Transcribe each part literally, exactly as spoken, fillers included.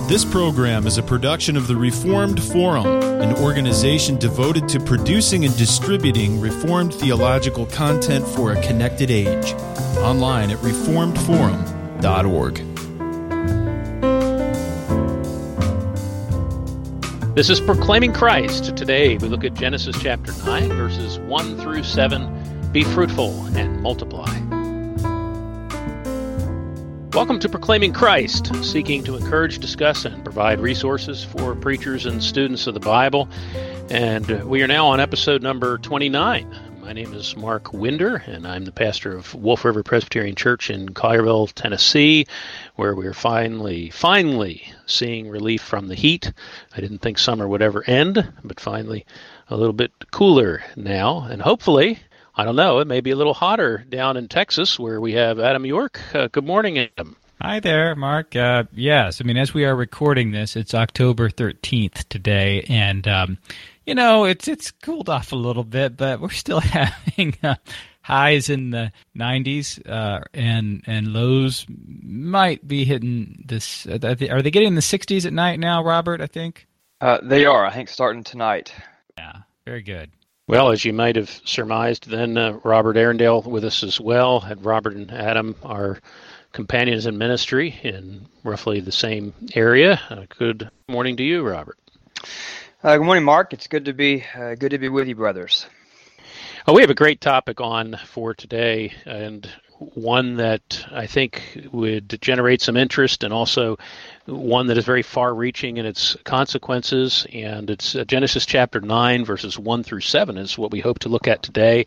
This program is a production of the Reformed Forum, an organization devoted to producing and distributing Reformed theological content for a connected age. Online at reformed forum dot org. This is Proclaiming Christ. Today we look at Genesis chapter nine, verses one through seven. Be fruitful and multiply. Welcome to Proclaiming Christ, seeking to encourage, discuss, and provide resources for preachers and students of the Bible. And we are now on episode number twenty-nine. My name is Mark Winder, and I'm the pastor of Wolf River Presbyterian Church in Collierville, Tennessee, where we're finally, finally seeing relief from the heat. I didn't think summer would ever end, but finally a little bit cooler now, and hopefully, I don't know, it may be a little hotter down in Texas where we have Adam York. Uh, good morning, Adam. Hi there, Mark. Uh, yes, I mean, as we are recording this, it's October thirteenth today, and, um, you know, it's it's cooled off a little bit, but we're still having uh, highs in the nineties, uh, and and lows might be hitting this. Are they, are they getting in the sixties at night now, Robert, I think? Uh, they are, I think, starting tonight. Yeah, very good. Well, as you might have surmised, then uh, Robert Arendale with us as well. And Robert and Adam are companions in ministry in roughly the same area. Uh, good morning to you, Robert. Uh, good morning, Mark. It's good to be uh, good to be with you, brothers. Oh, we have a great topic on for today, and one that I think would generate some interest, and also one that is very far-reaching in its consequences. And it's uh, Genesis chapter nine, verses one through seven is what we hope to look at today.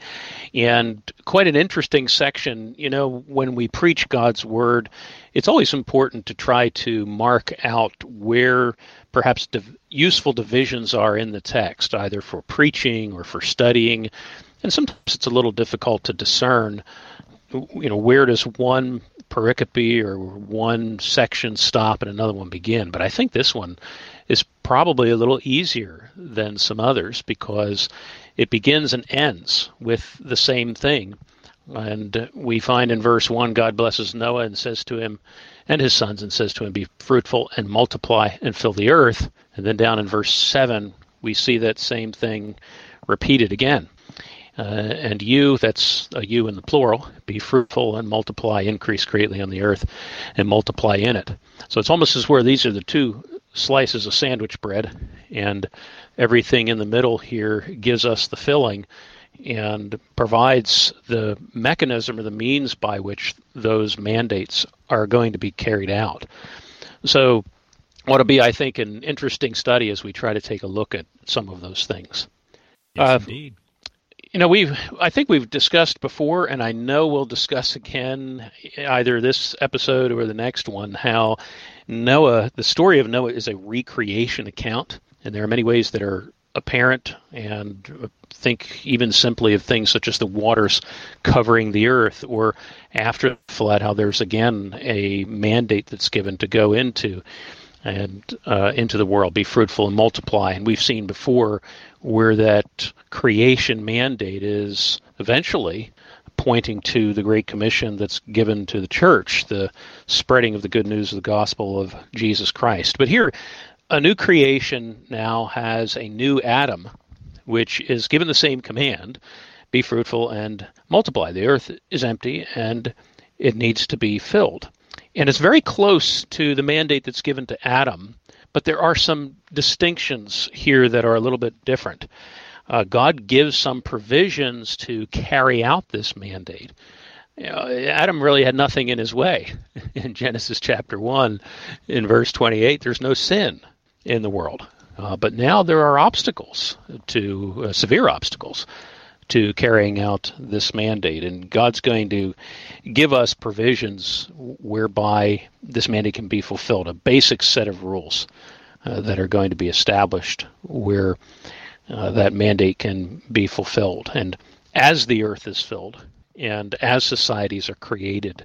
And quite an interesting section. You know, when we preach God's word, it's always important to try to mark out where perhaps div- useful divisions are in the text, either for preaching or for studying. And sometimes it's a little difficult to discern, you know, where does one pericope or one section stop and another one begin. But I think this one is probably a little easier than some others because it begins and ends with the same thing. And we find in verse one, God blesses Noah and says to him and his sons and says to him, be fruitful and multiply and fill the earth. And then down in verse seven, we see that same thing repeated again. Uh, and you, that's a you in the plural, be fruitful and multiply, increase greatly on the earth, and multiply in it. So it's almost as where these are the two slices of sandwich bread, and everything in the middle here gives us the filling and provides the mechanism or the means by which those mandates are going to be carried out. So what will be, I think, an interesting study as we try to take a look at some of those things. Yes, uh, indeed. You know, we've, I think we've discussed before, and I know we'll discuss again, either this episode or the next one, how Noah, the story of Noah is a recreation account, and there are many ways that are apparent, and think even simply of things such as the waters covering the earth, or after the flood, how there's again a mandate that's given to go into and uh, into the world, be fruitful and multiply. And we've seen before where that creation mandate is eventually pointing to the Great Commission that's given to the church, the spreading of the good news of the gospel of Jesus Christ. But here, a new creation now has a new Adam, which is given the same command, be fruitful and multiply. The earth is empty and it needs to be filled. And it's very close to the mandate that's given to Adam, but there are some distinctions here that are a little bit different. Uh, God gives some provisions to carry out this mandate. You know, Adam really had nothing in his way. In Genesis chapter one, in verse twenty-eight, there's no sin in the world. Uh, but now there are obstacles, to uh, severe obstacles, to carrying out this mandate. And God's going to give us provisions whereby this mandate can be fulfilled, a basic set of rules uh, that are going to be established where uh, that mandate can be fulfilled. And as the earth is filled and as societies are created,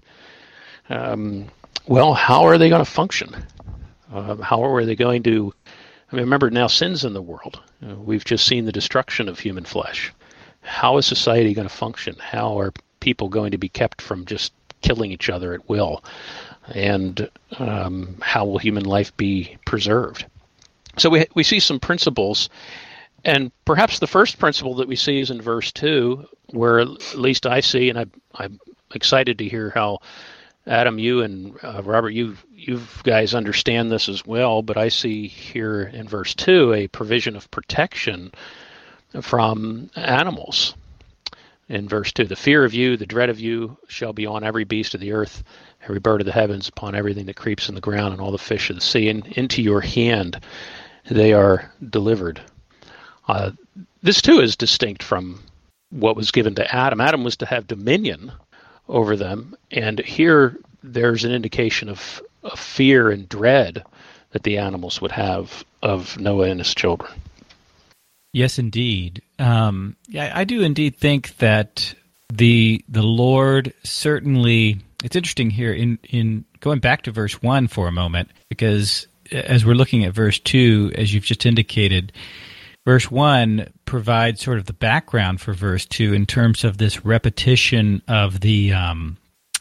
um, well, how are they going to function? Uh, how are they going to, I mean, remember now sin's in the world. Uh, we've just seen the destruction of human flesh. How is society going to function? How are people going to be kept from just killing each other at will? and um, how will human life be preserved? So we we see some principles, and perhaps the first principle that we see is in verse two, where at least I see, and I, I'm excited to hear how Adam, you and uh, Robert, you you guys understand this as well, but I see here in verse two a provision of protection from animals. In verse two, the fear of you, the dread of you shall be on every beast of the earth, every bird of the heavens, upon everything that creeps in the ground, and all the fish of the sea, and into your hand they are delivered. Uh, this too is distinct from what was given to Adam. Adam was to have dominion over them, and here there's an indication of, of fear and dread that the animals would have of Noah and his children. Yes, indeed. Um, yeah, I do indeed think that the the Lord certainly. It's interesting here in in going back to verse one for a moment, because as we're looking at verse two, as you've just indicated, verse one provides sort of the background for verse two in terms of this repetition of the um,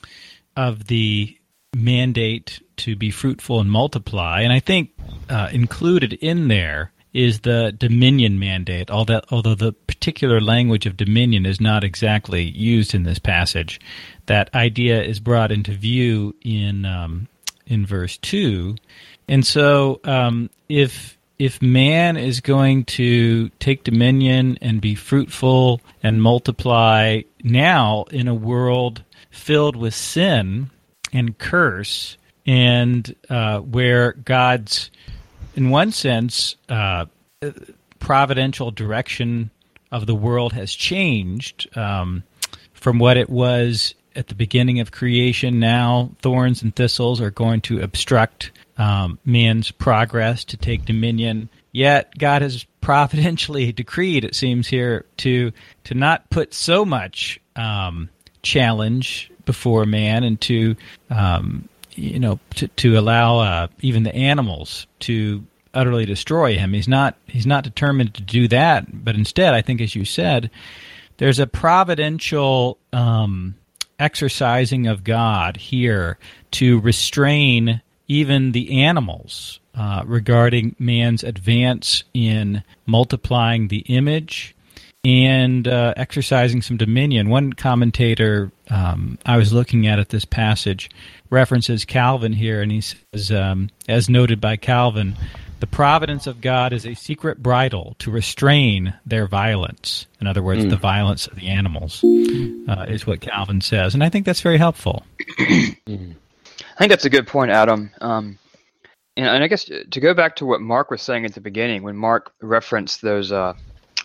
of the mandate to be fruitful and multiply, and I think uh, included in there is the dominion mandate, although, although the particular language of dominion is not exactly used in this passage. That idea is brought into view in um, in verse two. And so um, if if man is going to take dominion and be fruitful and multiply now in a world filled with sin and curse, and uh, where God's, in one sense, uh, providential direction of the world has changed um, from what it was at the beginning of creation. Now thorns and thistles are going to obstruct um, man's progress to take dominion. Yet God has providentially decreed, it seems here, to to not put so much um, challenge before man, and to um, you know to, to allow uh, even the animals to utterly destroy him. He's not he's not determined to do that, but instead, I think, as you said, there's a providential um, exercising of God here to restrain even the animals uh, regarding man's advance in multiplying the image and uh, exercising some dominion. One commentator um, I was looking at at this passage references Calvin here, and he says, um, as noted by Calvin, the providence of God is a secret bridle to restrain their violence. In other words, mm. the violence of the animals uh, is what Calvin says. And I think that's very helpful. mm. I think that's a good point, Adam. Um, and, and I guess to go back to what Mark was saying at the beginning, when Mark referenced those, uh,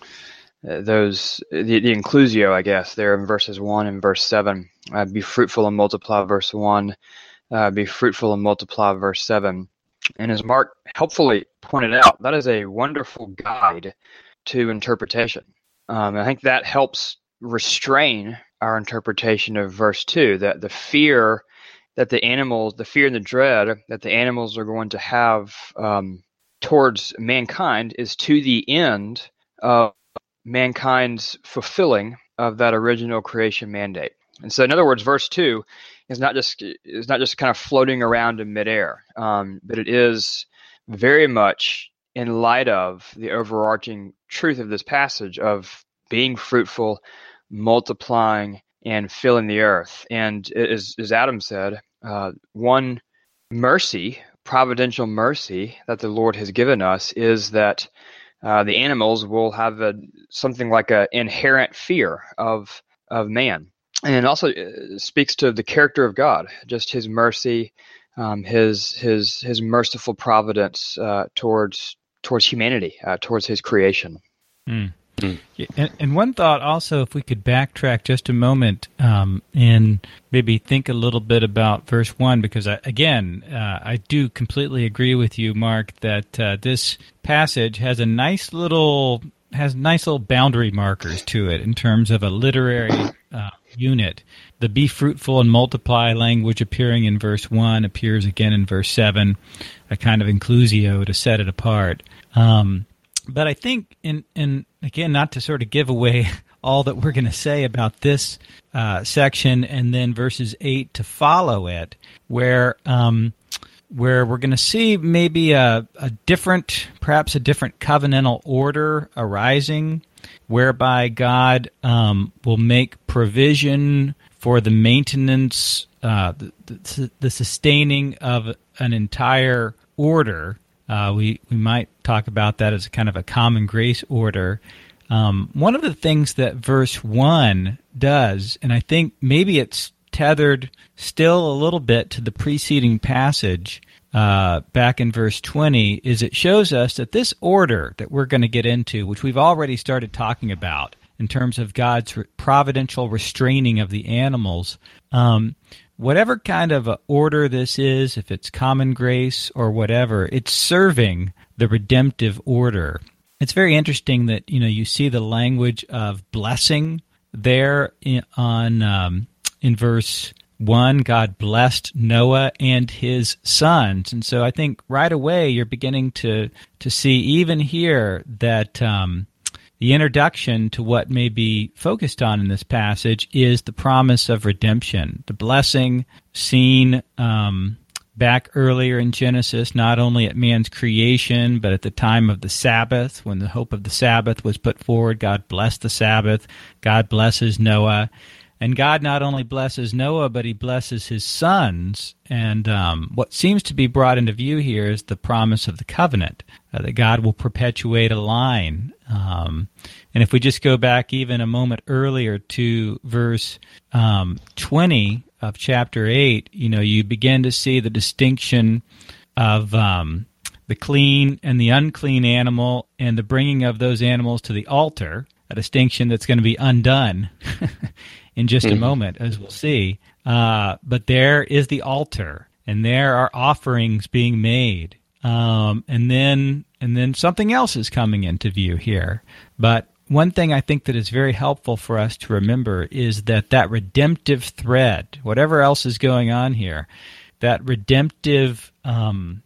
those the, the inclusio, I guess, there in verses one and verse seven, uh, be fruitful and multiply, verse one, uh, be fruitful and multiply, verse seven. And as Mark helpfully pointed out, that is a wonderful guide to interpretation. Um, I think that helps restrain our interpretation of verse two, that the fear that the animals, the fear and the dread that the animals are going to have um, towards mankind is to the end of mankind's fulfilling of that original creation mandate. And so, in other words, verse two is not just is not just kind of floating around in midair, um, but it is very much in light of the overarching truth of this passage of being fruitful, multiplying, and filling the earth. And as, as Adam said, uh, one mercy, providential mercy that the Lord has given us is that uh, the animals will have a, something like an inherent fear of of man. And it also speaks to the character of God, just His mercy, um, His His His merciful providence uh, towards towards humanity, uh, towards His creation. Mm. Mm. And, and one thought also, if we could backtrack just a moment um, and maybe think a little bit about verse one, because I, again, uh, I do completely agree with you, Mark, that uh, this passage has a nice little has nice little boundary markers to it in terms of a literary uh, unit. The be fruitful and multiply language appearing in verse one appears again in verse seven, a kind of inclusio to set it apart. Um, but I think, in, in again, not to sort of give away all that we're going to say about this uh, section and then verses eight to follow it, where um, where we're going to see maybe a, a different, perhaps a different covenantal order arising, whereby God um, will make provision for the maintenance, uh, the, the, the sustaining of an entire order. Uh, we, we might talk about that as a kind of a common grace order. Um, one of the things that verse one does, and I think maybe it's tethered still a little bit to the preceding passage uh, back in verse twenty, is it shows us that this order that we're going to get into, which we've already started talking about in terms of God's providential restraining of the animals, um, whatever kind of a order this is, if it's common grace or whatever, it's serving the redemptive order. It's very interesting that, you know, you see the language of blessing there in, on um, in verse one. God blessed Noah and his sons, and so I think right away you're beginning to to see even here that um, the introduction to what may be focused on in this passage is the promise of redemption, the blessing seen um, back earlier in Genesis, not only at man's creation, but at the time of the Sabbath, when the hope of the Sabbath was put forward. God blessed the Sabbath. God blesses Noah. And God not only blesses Noah, but he blesses his sons. And um, what seems to be brought into view here is the promise of the covenant, uh, that God will perpetuate a line. Um, and if we just go back even a moment earlier to verse um, twenty of chapter eight, you know, you begin to see the distinction of um, the clean and the unclean animal and the bringing of those animals to the altar, a distinction that's going to be undone in just mm-hmm. a moment, as we'll see. Uh, but there is the altar, and there are offerings being made. Um, and then and then something else is coming into view here. But one thing I think that is very helpful for us to remember is that that redemptive thread, whatever else is going on here, that redemptive um,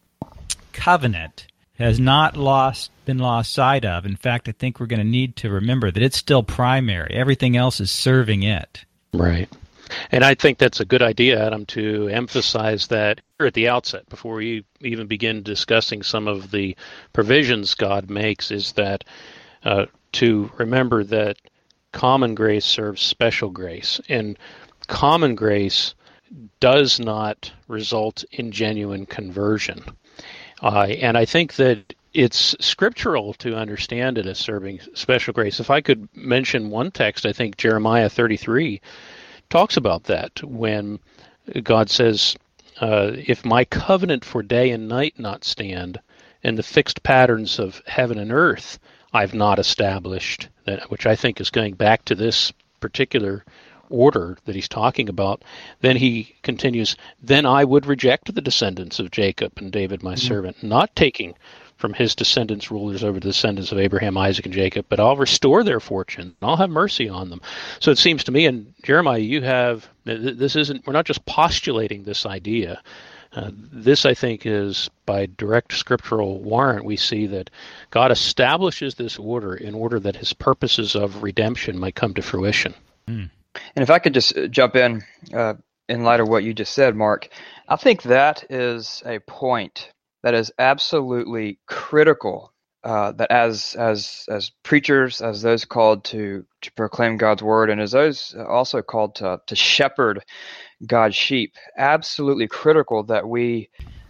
covenant has not lost been lost sight of. In fact, I think we're going to need to remember that it's still primary. Everything else is serving it. Right. And I think that's a good idea, Adam, to emphasize that here at the outset, before we even begin discussing some of the provisions God makes, is that uh, to remember that common grace serves special grace. And common grace does not result in genuine conversion. Uh, and I think that it's scriptural to understand it as serving special grace. If I could mention one text, I think Jeremiah thirty-three talks about that, when God says, uh, if my covenant for day and night not stand, and the fixed patterns of heaven and earth I've not established, that, which I think is going back to this particular order that he's talking about, then he continues, then I would reject the descendants of Jacob and David my mm-hmm. servant, not taking from his descendants rulers over the descendants of Abraham, Isaac, and Jacob, but I'll restore their fortune, and I'll have mercy on them. So it seems to me, in Jeremiah, you have, this isn't, we're not just postulating this idea. Uh, this, I think, is by direct scriptural warrant, we see that God establishes this order in order that his purposes of redemption might come to fruition. Mm. And if I could just jump in, uh, in light of what you just said, Mark, I think that is a point that is absolutely critical, uh, that as as as preachers, as those called to, to proclaim God's word, and as those also called to, to shepherd God's sheep, absolutely critical that we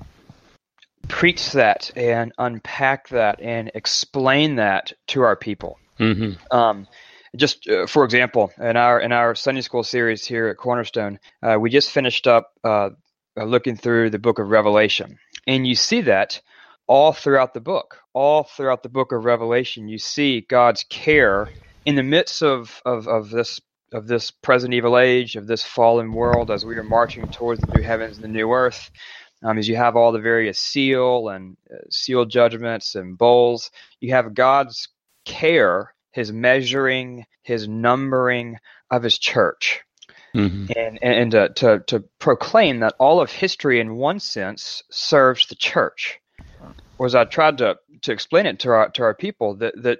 preach that and unpack that and explain that to our people. Mm-hmm. Um, just uh, for example, in our in our Sunday school series here at Cornerstone, uh, we just finished up uh, looking through the book of Revelation. And you see that all throughout the book. All throughout the book of Revelation, you see God's care in the midst of, of, of this of this present evil age, of this fallen world, as we are marching towards the new heavens and the new earth. Um, as you have all the various seal and uh, seal judgments and bowls, you have God's care, his measuring, his numbering of his church. Mm-hmm. And and to, to to proclaim that all of history, in one sense, serves the church. Or as I tried to, to explain it to our to our people, that that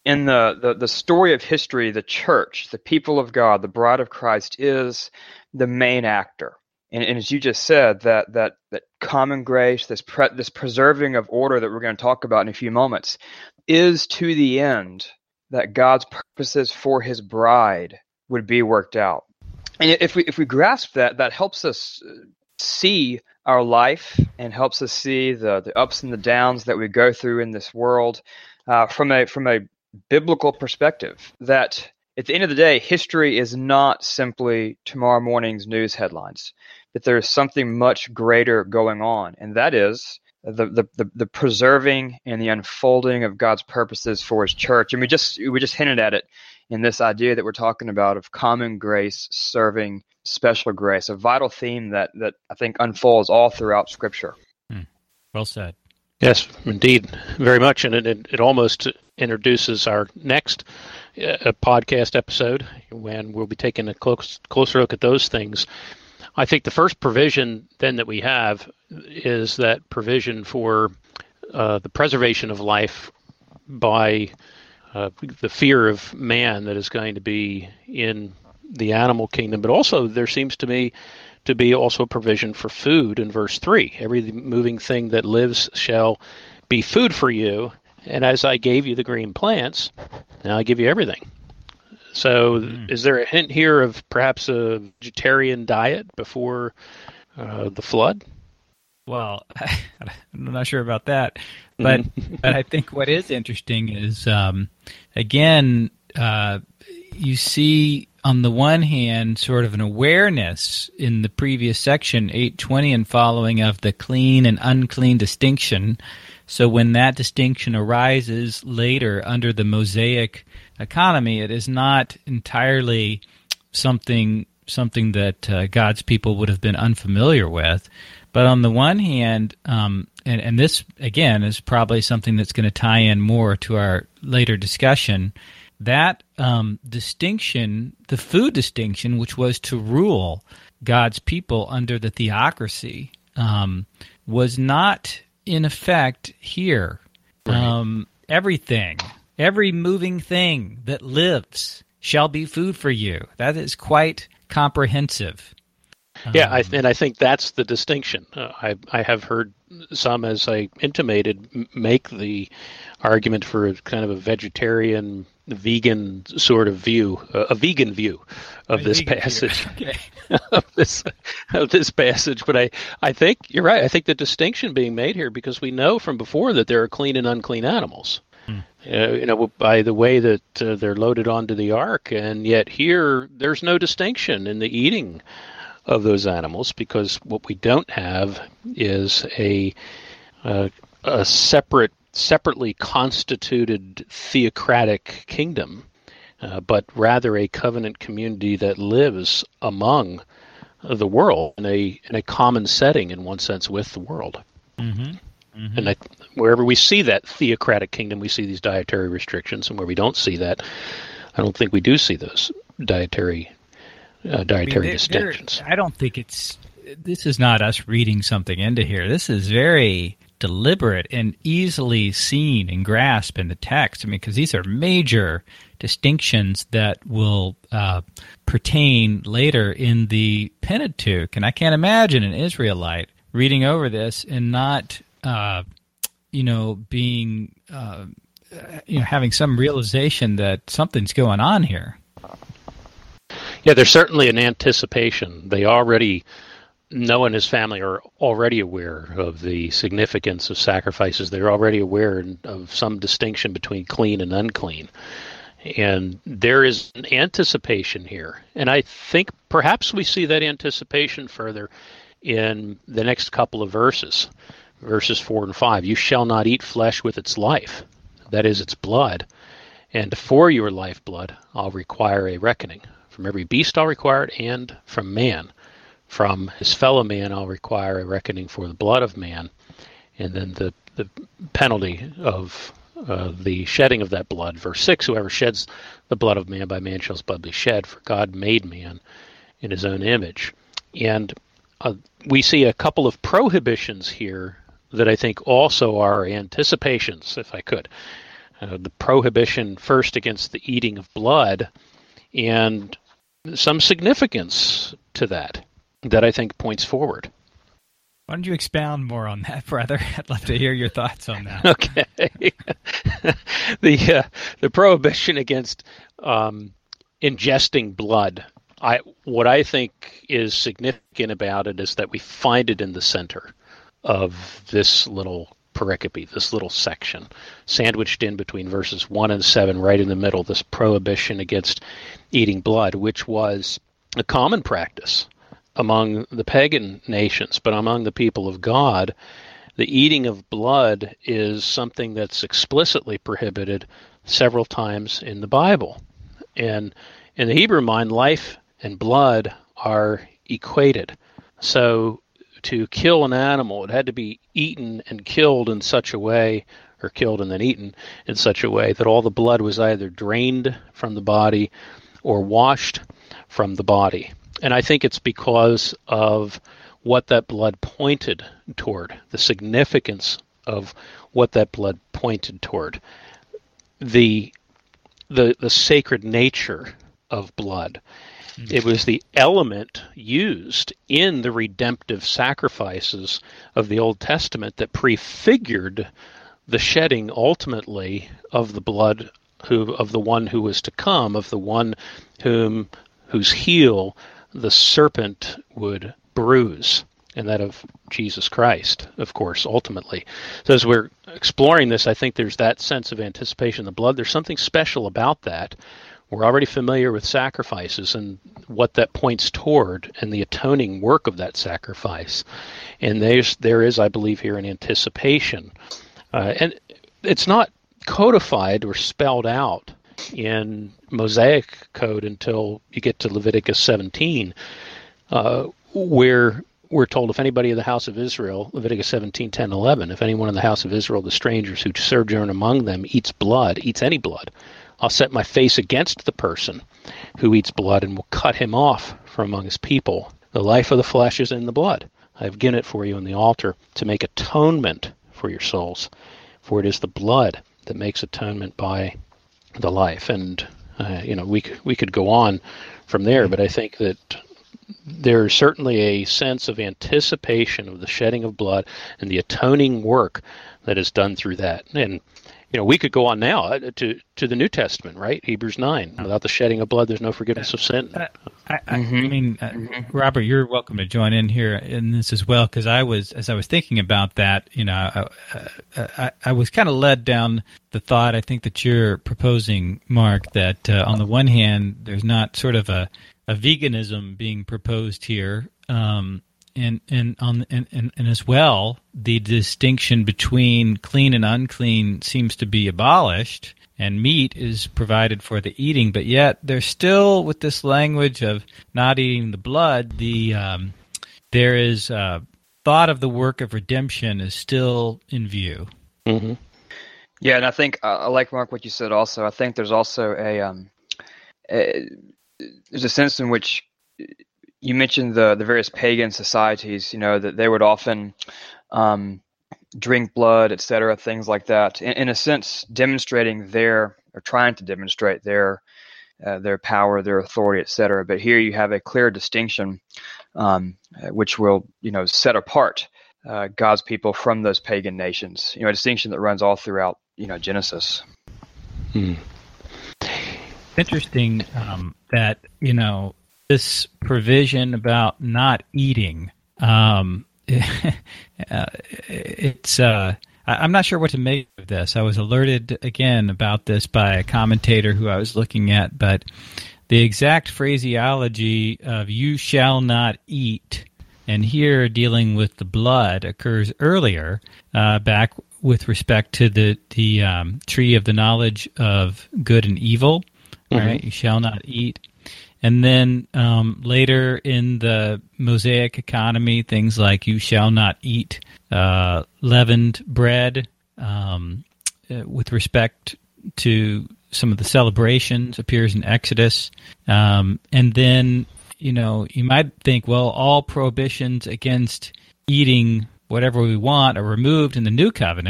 in the, the, the story of history, the church, the people of God, the bride of Christ is the main actor. And, and as you just said, that that that common grace, this pre, this preserving of order that we're going to talk about in a few moments, is to the end that God's purposes for His bride would be worked out. And if we if we grasp that, that helps us see our life and helps us see the, the ups and the downs that we go through in this world uh, from a from a biblical perspective. That at the end of the day, history is not simply tomorrow morning's news headlines, but there is something much greater going on, and that is the, the, the, the preserving and the unfolding of God's purposes for His church. And we just we just hinted at it in this idea that we're talking about of common grace serving special grace, a vital theme that, that I think unfolds all throughout Scripture. Hmm. Well said. Yes, indeed, very much, and it, it, it almost introduces our next uh, podcast episode when we'll be taking a close, closer look at those things. I think the first provision then that we have is that provision for uh, the preservation of life by uh, the fear of man that is going to be in the animal kingdom, but also there seems to me to be also a provision for food in verse three. Every moving thing that lives shall be food for you, and as I gave you the green plants, now I give you everything. So mm. is there a hint here of perhaps a vegetarian diet before uh, the flood? Well, I'm not sure about that, but but I think what is interesting is, um, again, uh, you see on the one hand sort of an awareness in the previous section, eight twenty and following, of the clean and unclean distinction. So when that distinction arises later under the Mosaic economy, it is not entirely something something that uh, God's people would have been unfamiliar with. But on the one hand, um, and, and this, again, is probably something that's going to tie in more to our later discussion, that um, distinction, the food distinction, which was to rule God's people under the theocracy, um, was not in effect here. Right. Um, everything, every moving thing that lives shall be food for you. That is quite comprehensive. Yeah, I, and I think that's the distinction. Uh, I I have heard some, as I intimated, m- make the argument for a kind of a vegetarian, vegan sort of view, uh, a vegan view of A this vegan passage, view. Okay. of this of this passage. But I, I think you're right. I think the distinction being made here, because we know from before that there are clean and unclean animals. Hmm. Uh, you know, by the way that uh, they're loaded onto the ark, and yet here there's no distinction in the eating of those animals, because what we don't have is a uh, a separate, separately constituted theocratic kingdom, uh, but rather a covenant community that lives among the world in a in a common setting, in one sense, with the world. Mm-hmm. Mm-hmm. And I, wherever we see that theocratic kingdom, we see these dietary restrictions, and where we don't see that, I don't think we do see those dietary. Uh, dietary I mean, distinctions. I don't think it's, this is not us reading something into here. This is very deliberate and easily seen and grasped in the text. I mean, because these are major distinctions that will uh, pertain later in the Pentateuch. And I can't imagine an Israelite reading over this and not, uh, you know, being, uh, you know, having some realization that something's going on here. Yeah, there's certainly an anticipation. They already, Noah and his family are already aware of the significance of sacrifices. They're already aware of some distinction between clean and unclean. And there is an anticipation here. And I think perhaps we see that anticipation further in the next couple of verses, verses four and five. You shall not eat flesh with its life, that is, its blood. And for your lifeblood I'll require a reckoning. From every beast I'll require it, and from man. From his fellow man I'll require a reckoning for the blood of man. And then the, the penalty of uh, the shedding of that blood. Verse six, whoever sheds the blood of man, by man shall his blood be shed, for God made man in his own image. And uh, we see a couple of prohibitions here that I think also are anticipations, if I could. uh, the prohibition first against the eating of blood, and some significance to that that I think points forward. Why don't you expound more on that, brother? I'd love to hear your thoughts on that. Okay. the uh, the prohibition against um, ingesting blood. I what I think is significant about it is that we find it in the center of this little pericope, this little section, sandwiched in between verses one and seven, right in the middle, this prohibition against eating blood, which was a common practice among the pagan nations, but among the people of God, the eating of blood is something that's explicitly prohibited several times in the Bible. And in the Hebrew mind, life and blood are equated. So to kill an animal, it had to be eaten and killed in such a way, or killed and then eaten in such a way that all the blood was either drained from the body or washed from the body. And I think it's because of what that blood pointed toward, the significance of what that blood pointed toward, the the the sacred nature of blood. Mm-hmm. It was the element used in the redemptive sacrifices of the Old Testament that prefigured the shedding ultimately of the blood who of the one who was to come, of the one whom whose heel the serpent would bruise, and that of Jesus Christ, of course, ultimately. So as we're exploring this, I think there's that sense of anticipation of the blood. There's something special about that. We're already familiar with sacrifices and what that points toward and the atoning work of that sacrifice. And there's, there is, I believe, here an anticipation. Uh, and it's not codified or spelled out in Mosaic code until you get to Leviticus seventeen, uh, where we're told if anybody of the house of Israel, Leviticus seventeen, ten, eleven, if anyone in the house of Israel, the strangers who sojourn among them, eats blood, eats any blood, I'll set my face against the person who eats blood and will cut him off from among his people. The life of the flesh is in the blood. I have given it for you on the altar to make atonement for your souls, for it is the blood that makes atonement by the life. And uh, you know, we we could go on from there, but I think that there's certainly a sense of anticipation of the shedding of blood and the atoning work that is done through that. And you know, we could go on now to to the New Testament, right? Hebrews nine. Without the shedding of blood, there's no forgiveness of sin. I, I, I mean, uh, Robert, you're welcome to join in here in this as well, because I was, as I was thinking about that, you know, I, I, I was kind of led down the thought, I think, that you're proposing, Mark, that uh, on the one hand, there's not sort of a, a veganism being proposed here, um, and and on and, and, and as well, the distinction between clean and unclean seems to be abolished, and meat is provided for the eating. But yet, there's still, with this language of not eating the blood, the um, there is uh, thought of the work of redemption is still in view. Mm-hmm. Yeah, and I think uh, I like, Mark, what you said. Also, I think there's also a, um, a there's a sense in which you mentioned the the various pagan societies, you know, that they would often um, drink blood, et cetera, things like that. In, in a sense, demonstrating their or trying to demonstrate their uh, their power, their authority, et cetera. But here you have a clear distinction, um, which will, you know, set apart uh, God's people from those pagan nations. You know, a distinction that runs all throughout, you know, Genesis. Hmm. Interesting um, that, you know, this provision about not eating, um, uh, it's, uh, I'm not sure what to make of this. I was alerted again about this by a commentator who I was looking at, but the exact phraseology of you shall not eat, and here dealing with the blood, occurs earlier, uh, back with respect to the, the um, tree of the knowledge of good and evil, mm-hmm. right? You shall not eat. And then um, later in the Mosaic economy, things like you shall not eat uh, leavened bread, um, uh, with respect to some of the celebrations, appears in Exodus. Um, and then, you know, you might think, well, all prohibitions against eating whatever we want are removed in the New Covenant.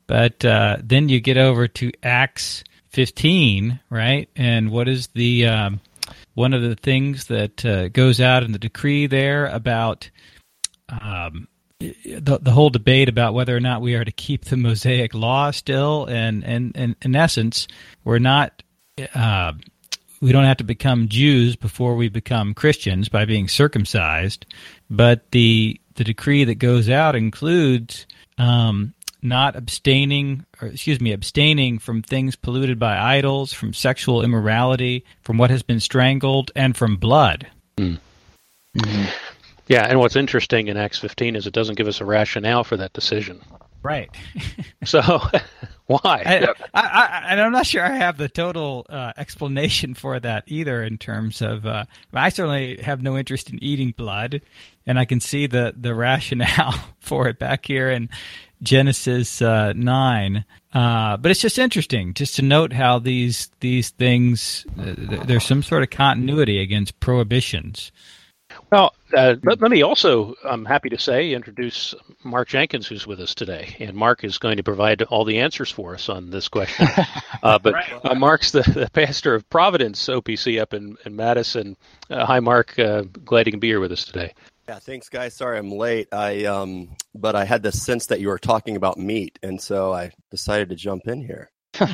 But uh, then you get over to Acts fifteen, right? And what is the um, one of the things that uh, goes out in the decree there about um, the the whole debate about whether or not we are to keep the Mosaic law still, and and, and in essence, we're not. Uh, we don't have to become Jews before we become Christians by being circumcised, but the the decree that goes out includes. Um, not abstaining, or excuse me, abstaining from things polluted by idols, from sexual immorality, from what has been strangled, and from blood. Mm. Mm-hmm. Yeah, and what's interesting in Acts fifteen is it doesn't give us a rationale for that decision. Right. So, why? I, I, I, and I'm not sure I have the total uh, explanation for that either in terms of, uh, I certainly have no interest in eating blood, and I can see the, the rationale for it back here in Genesis uh, nine. Uh, but it's just interesting just to note how these these things, uh, there's some sort of continuity against prohibitions. Well, uh, let, let me also, I'm happy to say, introduce Mark Jenkins, who's with us today. And Mark is going to provide all the answers for us on this question. Uh, but uh, Mark's the, the pastor of Providence O P C up in, in Madison. Uh, hi, Mark. Uh, glad you can be here with us today. Yeah, thanks, guys. Sorry I'm late. I um, but I had the sense that you were talking about meat, and so I decided to jump in here.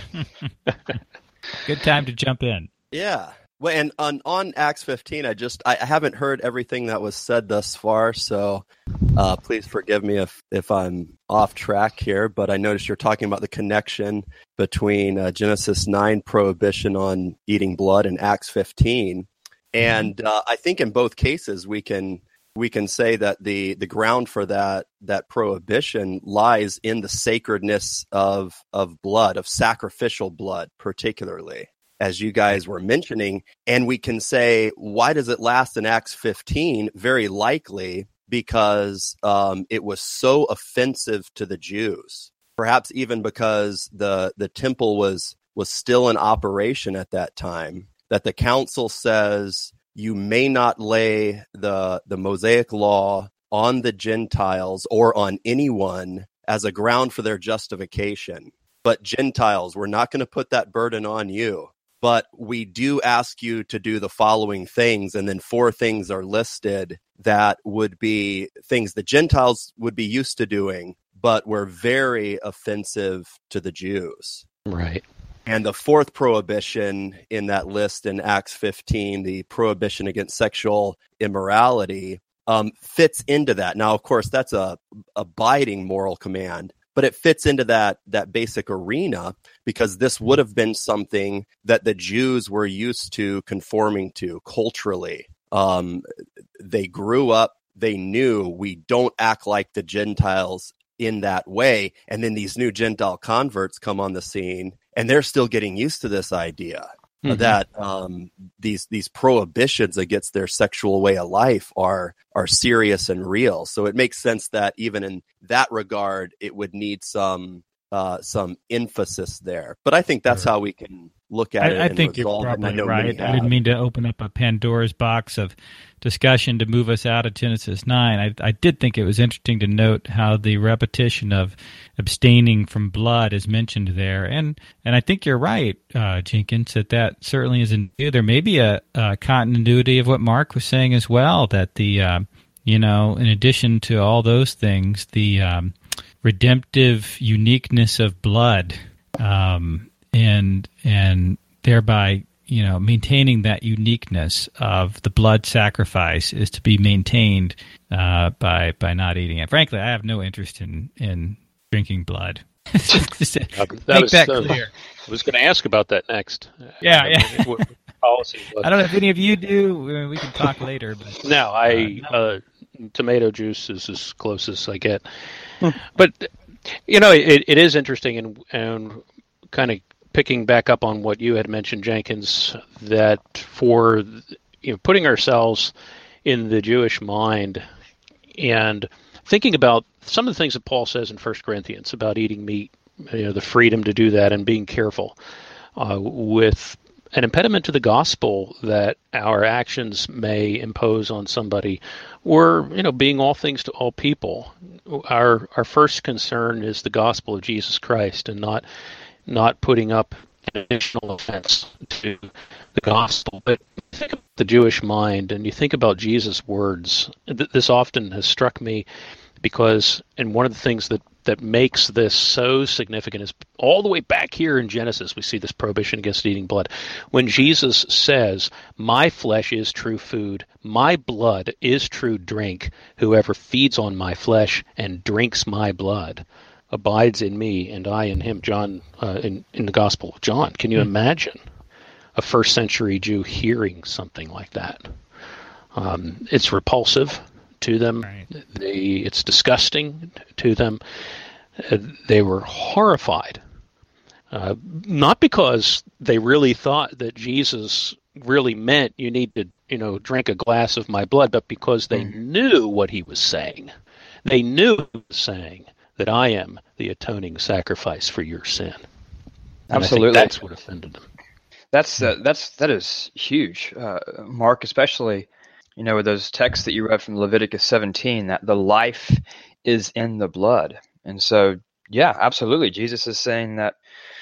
Good time to jump in. Yeah. Well, and on, on Acts fifteen, I just I haven't heard everything that was said thus far, so uh, please forgive me if, if I'm off track here. But I noticed you're talking about the connection between uh, Genesis nine prohibition on eating blood and Acts fifteen, and uh, I think in both cases we can. We can say that the, the ground for that that prohibition lies in the sacredness of of blood, of sacrificial blood, particularly, as you guys were mentioning. And we can say, why does it last in Acts fifteen? Very likely because um, it was so offensive to the Jews. Perhaps even because the the temple was was still in operation at that time, that the council says, you may not lay the the Mosaic law on the Gentiles or on anyone as a ground for their justification. But Gentiles, we're not going to put that burden on you. But we do ask you to do the following things, and then four things are listed that would be things the Gentiles would be used to doing, but were very offensive to the Jews. Right. And the fourth prohibition in that list in Acts fifteen, the prohibition against sexual immorality, um, fits into that. Now, of course, that's a abiding moral command, but it fits into that that basic arena because this would have been something that the Jews were used to conforming to culturally. Um, they grew up, they knew we don't act like the Gentiles in that way. And then these new Gentile converts come on the scene, and they're still getting used to this idea mm-hmm. that um, these these prohibitions against their sexual way of life are are serious and real. So it makes sense that even in that regard, it would need some uh, some emphasis there. But I think that's how we can look at I, it. I and think resolve you're it, and I probably know right. many I have. didn't mean to open up a Pandora's box of discussion to move us out of Genesis nine. I, I did think it was interesting to note how the repetition of abstaining from blood is mentioned there. And and I think you're right, uh, Jenkins, that that certainly isn't new. There may be a, a continuity of what Mark was saying as well, that the, uh, you know, in addition to all those things, the um, redemptive uniqueness of blood um, and and thereby, you know, maintaining that uniqueness of the blood sacrifice is to be maintained uh, by by not eating it. Frankly, I have no interest in, in drinking blood. Just that make was, that uh, clear. I was going to ask about that next. Yeah, uh, yeah. What, what policy was. I don't know if any of you do. We can talk later. But, no, I uh, no. Uh, tomato juice is as close as I get. But you know, it, it is interesting, and and kind of picking back up on what you had mentioned, Jenkins, that for, you know, putting ourselves in the Jewish mind and thinking about some of the things that Paul says in First Corinthians about eating meat, you know, the freedom to do that and being careful uh, with an impediment to the gospel that our actions may impose on somebody, or, you know, being all things to all people. Our our first concern is the gospel of Jesus Christ, and not not putting up an additional offense to the gospel. But think about the Jewish mind, and you think about Jesus' words. This often has struck me, because, and one of the things that, that makes this so significant is all the way back here in Genesis, we see this prohibition against eating blood. When Jesus says, "My flesh is true food, my blood is true drink. Whoever feeds on my flesh and drinks my blood abides in me, and I in him." John, uh, in, in the Gospel of John. Can you mm-hmm. imagine a first century Jew hearing something like that? Um, it's repulsive to them. Right. They, it's disgusting to them. Uh, they were horrified, uh, not because they really thought that Jesus really meant you need to, you know, drink a glass of my blood, but because they mm. knew what he was saying. They knew he was saying that I am the atoning sacrifice for your sin. And absolutely, I think that's what offended them. That's uh, that's that is huge, uh, Mark, especially. You know, with those texts that you read from Leviticus seventeen, that the life is in the blood. And so, yeah, absolutely. Jesus is saying that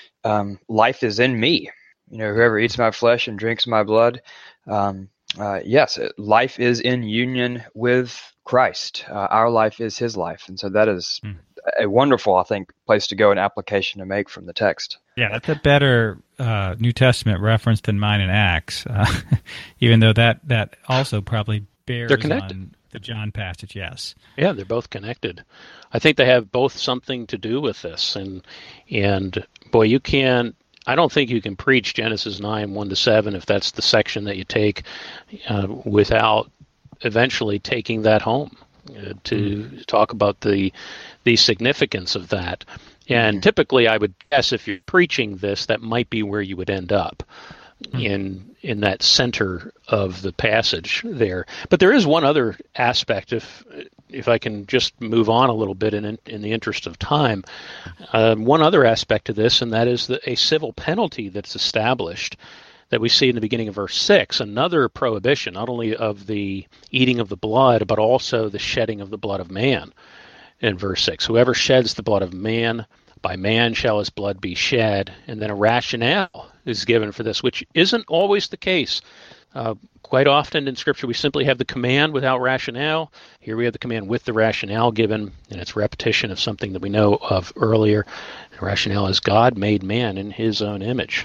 um, life is in me. You know, whoever eats my flesh and drinks my blood, um, uh, yes, life is in union with Christ. Uh, our life is his life. And so that is mm. a wonderful, I think, place to go, an application to make from the text. Yeah, that's a better uh, New Testament reference than mine in Acts, uh, even though that, that also probably bears on the John passage, yes. Yeah, they're both connected. I think they have both something to do with this. And, and boy, you can't, I don't think you can preach Genesis nine, one to seven, if that's the section that you take, uh, without eventually taking that home uh, to mm. talk about the the significance of that. And mm. typically, I would guess if you're preaching this, that might be where you would end up, mm. in in that center of the passage there. But there is one other aspect, if if I can just move on a little bit in in the interest of time, uh, one other aspect to this, and that is the, a civil penalty that's established that we see in the beginning of verse six, another prohibition, not only of the eating of the blood, but also the shedding of the blood of man. In verse six, whoever sheds the blood of man, by man shall his blood be shed. And then a rationale is given for this, which isn't always the case. Uh, quite often in Scripture, we simply have the command without rationale. Here we have the command with the rationale given, and it's repetition of something that we know of earlier. The rationale is God made man in his own image.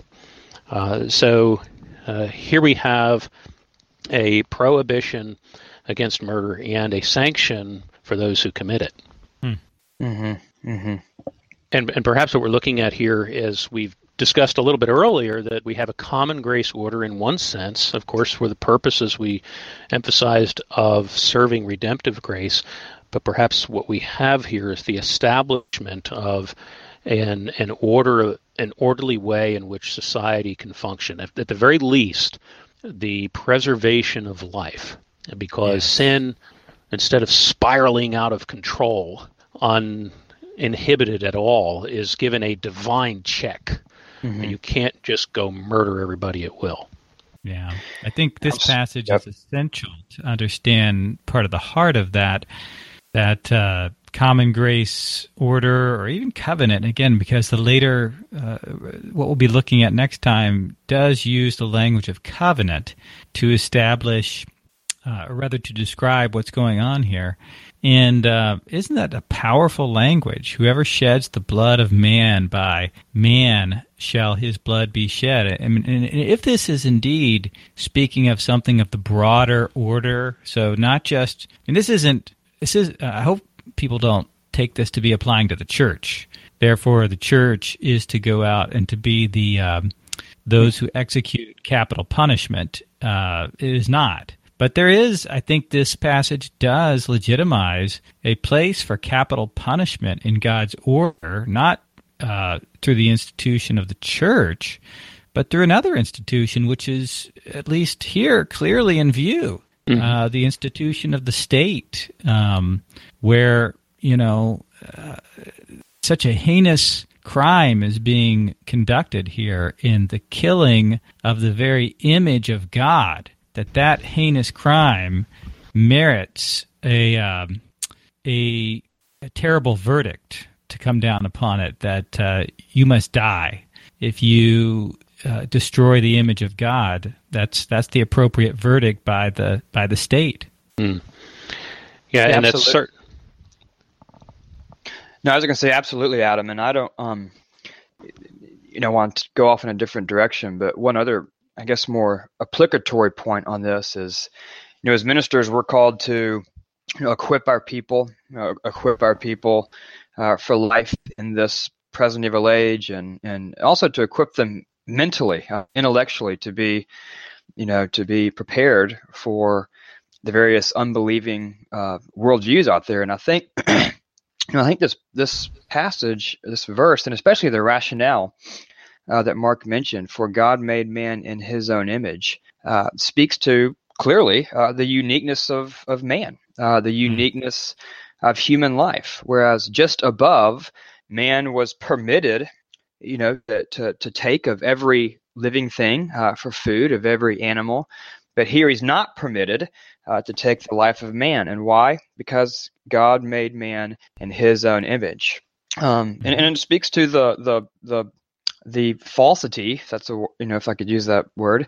Uh, so uh, here we have a prohibition against murder and a sanction for those who commit it. Hmm. Mm-hmm. Mm-hmm. And, and perhaps what we're looking at here is we've discussed a little bit earlier that we have a common grace order in one sense, of course, for the purposes we emphasized of serving redemptive grace, but perhaps what we have here is the establishment of an an order, an orderly way in which society can function. At, at the very least, the preservation of life, because yes. sin, instead of spiraling out of control, uninhibited at all, is given a divine check. Mm-hmm. You can't just go murder everybody at will. Yeah, I think this passage yep. is essential to understand part of the heart of that, that uh, common grace order or even covenant, again, because the later, uh, what we'll be looking at next time does use the language of covenant to establish, uh, or rather to describe what's going on here. And uh, isn't that a powerful language? Whoever sheds the blood of man, by man shall his blood be shed. I mean, and if this is indeed speaking of something of the broader order, so not just, and this isn't, this is, uh, I hope people don't take this to be applying to the church. Therefore, the church is to go out and to be the um, those who execute capital punishment. Uh, it is not. But there is, I think this passage does legitimize a place for capital punishment in God's order, not uh, through the institution of the church, but through another institution, which is, at least here, clearly in view, mm-hmm. uh, the institution of the state, um, where, you know, uh, such a heinous crime is being conducted here in the killing of the very image of God, that that heinous crime merits a um, a, a terrible verdict to come down upon it, that uh, you must die if you uh, destroy the image of God. That's that's the appropriate verdict by the by the state. Mm. Yeah, Yeah, and that's absolutely. certain. No, I was going to say absolutely, Adam, and I don't, um, you know, want to go off in a different direction. But one other, I guess, more applicatory point on this is, you know, as ministers, we're called to, you know, equip our people, you know, equip our people uh, for life in this present evil age, and and also to equip them mentally, uh, intellectually, to be, you know, to be prepared for the various unbelieving uh, worldviews out there. And I think. You know, I think this this passage, this verse, and especially the rationale uh, that Mark mentioned, for God made man in his own image, uh, speaks to clearly uh, the uniqueness of, of man, uh, the uniqueness of human life. Whereas just above, man was permitted, you know, to, to take of every living thing uh, for food, of every animal. But here he's not permitted uh, to take the life of man. And why? Because God made man in his own image. Um, and, and it speaks to the the the the falsity, if that's a, you know, if I could use that word,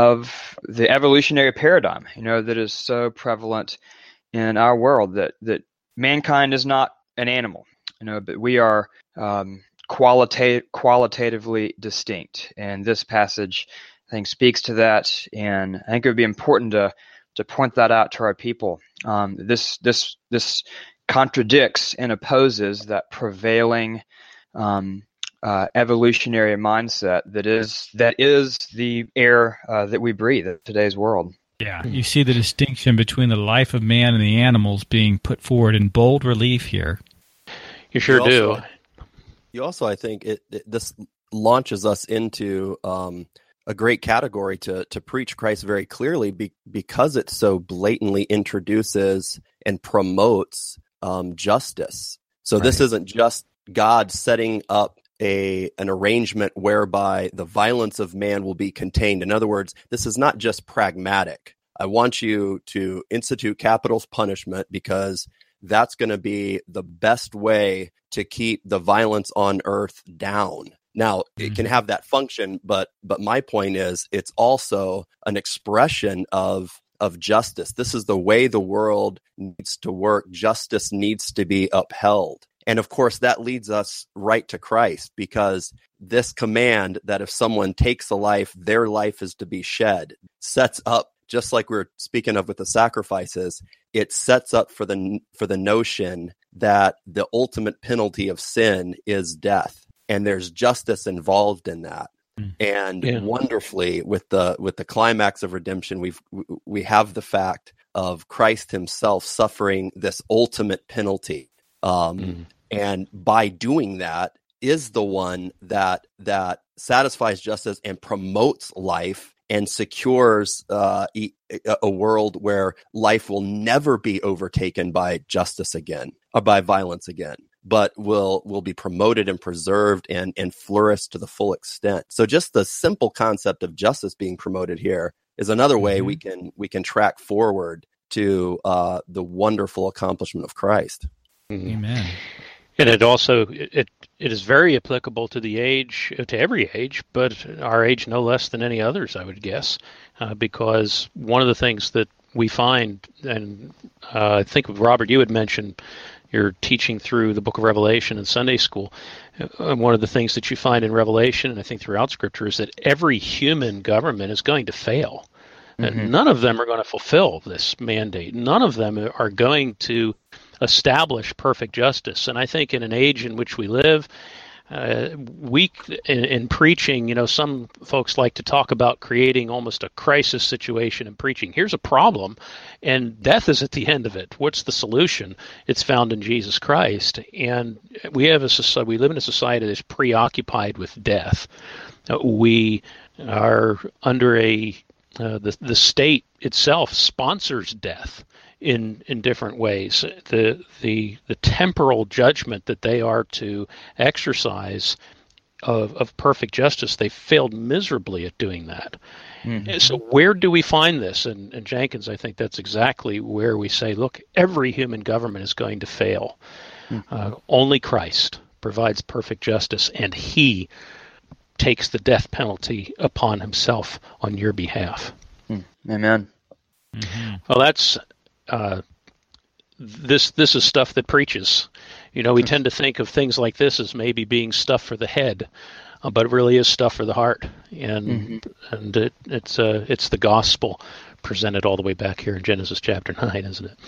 of the evolutionary paradigm, you know, that is so prevalent in our world, that that mankind is not an animal, you know, but we are um, qualitative qualitatively distinct. And this passage, I think, speaks to that, and I think it would be important to to point that out to our people. Um, this this this contradicts and opposes that prevailing um, uh, evolutionary mindset that is that is the air uh, that we breathe in today's world. Yeah, you see the distinction between the life of man and the animals being put forward in bold relief here. You sure You do. also- You also, I think, it, it this launches us into um, a great category to to preach Christ very clearly, be, because it so blatantly introduces and promotes um, justice. So this Right. isn't just God setting up a an arrangement whereby the violence of man will be contained. In other words, this is not just pragmatic. I want you to institute capital punishment because that's going to be the best way to keep the violence on earth down. Now, it can have that function, but but my point is it's also an expression of of justice. This is the way the world needs to work. Justice needs to be upheld. And of course, that leads us right to Christ, because this command that if someone takes a life, their life is to be shed, sets up, just like we were speaking of with the sacrifices, it sets up for the for the notion that the ultimate penalty of sin is death. And there's justice involved in that. Mm. And yeah. wonderfully, with the with the climax of redemption, we've we have the fact of Christ himself suffering this ultimate penalty. Um, mm. And by doing that, is the one that that satisfies justice and promotes life and secures uh, a world where life will never be overtaken by justice again, or by violence again, but will will be promoted and preserved and, and flourish to the full extent. So just the simple concept of justice being promoted here is another way mm-hmm. we can we can track forward to uh, the wonderful accomplishment of Christ. Mm-hmm. Amen. And it also it it is very applicable to the age, to every age, but our age no less than any others, I would guess, uh, because one of the things that we find, and uh, I think Robert, you had mentioned you're teaching through the Book of Revelation in Sunday school, and one of the things that you find in Revelation, and I think throughout Scripture, is that every human government is going to fail. Mm-hmm. None of them are going to fulfill this mandate. None of them are going to establish perfect justice. And I think in an age in which we live, uh, we in, in preaching, you know, some folks like to talk about creating almost a crisis situation in preaching. Here's a problem, and death is at the end of it. What's the solution? It's found in Jesus Christ. And we have a society, we live in a society that's preoccupied with death. Uh, we are under a Uh, the the state itself sponsors death in in different ways. The the the temporal judgment that they are to exercise of of perfect justice, they failed miserably at doing that. Mm-hmm. So where do we find this? And, and Jenkins, I think that's exactly where we say, look, every human government is going to fail. Mm-hmm. Uh, only Christ provides perfect justice, and he takes the death penalty upon himself on your behalf. Mm. Amen. Mm-hmm. Well, that's uh, this. This is stuff that preaches. You know, we tend to think of things like this as maybe being stuff for the head, uh, but it really is stuff for the heart, and mm-hmm. and it, it's uh, it's the gospel presented all the way back here in Genesis chapter nine, isn't it?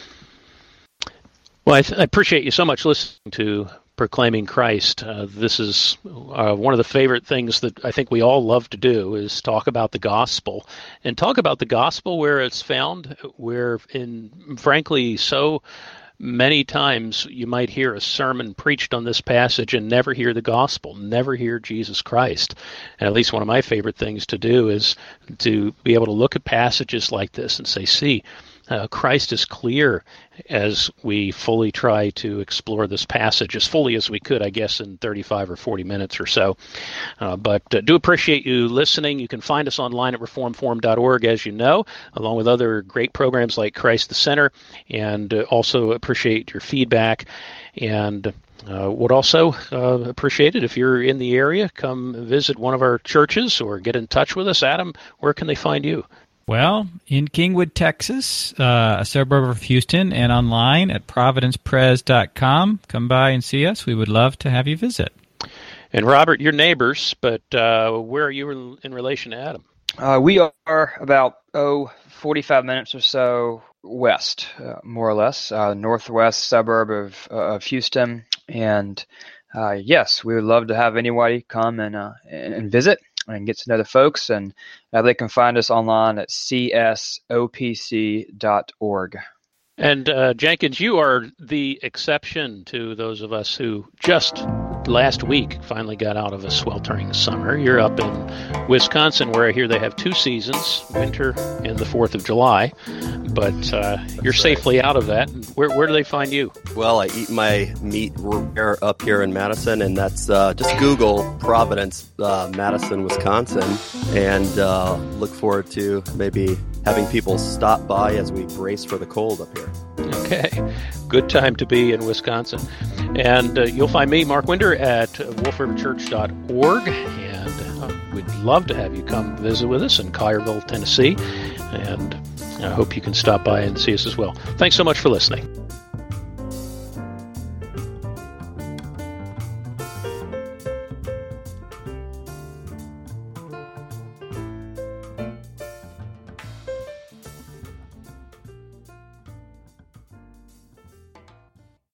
Well, I, th- I appreciate you so much listening to Proclaiming Christ. Uh, this is uh, one of the favorite things that I think we all love to do, is talk about the gospel, and talk about the gospel where it's found, where in frankly so many times you might hear a sermon preached on this passage and never hear the gospel, never hear Jesus Christ. And at least one of my favorite things to do is to be able to look at passages like this and say, see, Uh, Christ is clear as we fully try to explore this passage as fully as we could, I guess, in thirty-five or forty minutes or so. Uh, but uh, do appreciate you listening. You can find us online at reform forum dot org, as you know, along with other great programs like Christ the Center, and uh, also appreciate your feedback. And uh, would also uh, appreciate it if you're in the area, come visit one of our churches or get in touch with us. Adam, where can they find you? Well, in Kingwood, Texas, uh, a suburb of Houston, and online at providence pres dot com. Come by and see us. We would love to have you visit. And Robert, you're neighbors, but uh, where are you in, in relation to Adam? Uh, we are about, oh, forty-five minutes or so west, uh, more or less, uh, northwest suburb of, uh, of Houston. And uh, yes, we would love to have anybody come and, uh, and visit and get to know the folks, and uh, they can find us online at c s o p c dot org. And uh, Jenkins, you are the exception to those of us who just last week finally got out of a sweltering summer. You're up in Wisconsin, where I hear they have two seasons, winter and the fourth of July. But uh, you're right. Safely out of that. Where, where do they find you? Well, I eat my meat rare up here in Madison, and that's uh, just Google Providence, uh, Madison, Wisconsin, and uh, look forward to maybe having people stop by as we brace for the cold up here. Okay. Good time to be in Wisconsin. And uh, you'll find me, Mark Winder, at wolf river church dot org, and uh, we'd love to have you come visit with us in Collierville, Tennessee, and I hope you can stop by and see us as well. Thanks so much for listening.